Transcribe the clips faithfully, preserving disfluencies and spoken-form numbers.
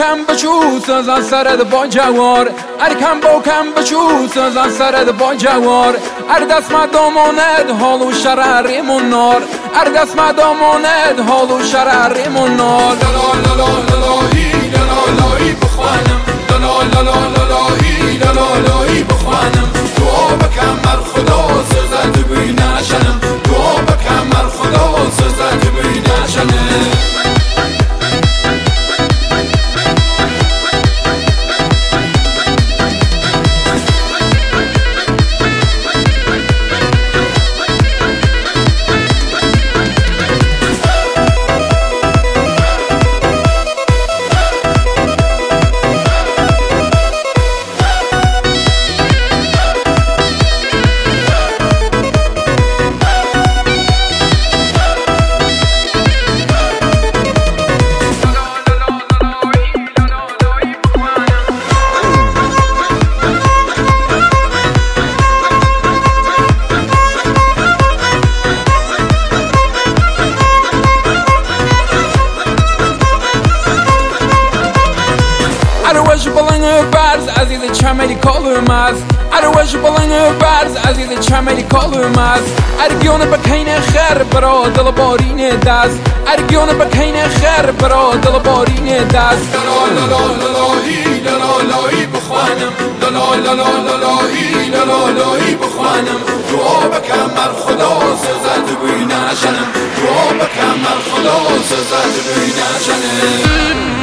کم بچو سازن سرد با جوار ار کم با کم بچو سازن سرد با جوار ار دست مداماند حال و شرریمون نار ار دست مداماند حال و شرریمون نار لا لا لا لالایی لالایی بخوانم لا لا لا لالایی لالایی بخوانم دعا بکن بر خدا سزد بینشنم دعا بکن بر خدا سزد بینشنم اروش بلنگ برز عزیز چملی کالوماز اروش بلنگ برز عزیز چملی کالوماز ارگیون بکین خیر برا دل بارین دست ارگیون بکین خیر برا دل بارین دست لا لا لا لالایی لالایی بخوانم لا لا لا لالایی لالایی بخوانم دعا بکن بر خدا سزد بینشنم دعا بکن بر خدا سزد بینشنم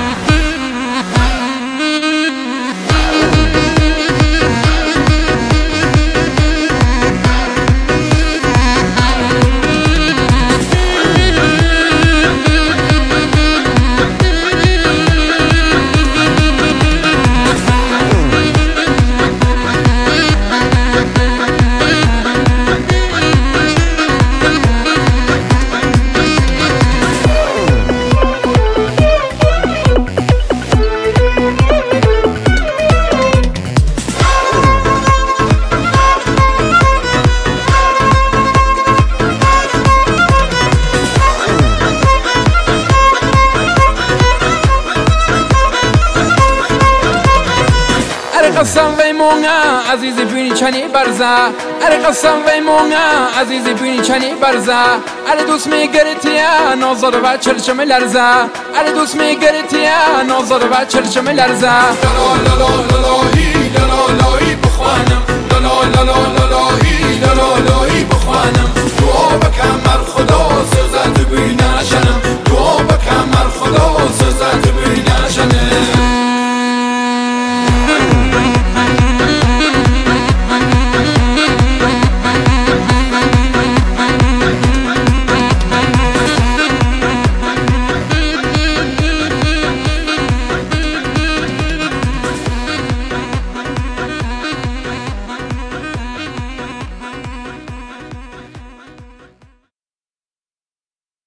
قسم وی مونگا عزیزی بینی چنی برزا اره قسم وی مونگا عزیزی بینی چنی برزا اره دوست میگرتیا نازار و چرچم لرزا اره دوست میگرتیا نازار و چرچم لرزا لا لا لا لالایی لالایی بخوانم لا لا لا لالایی لالایی بخوانم دعا بکن بر خدا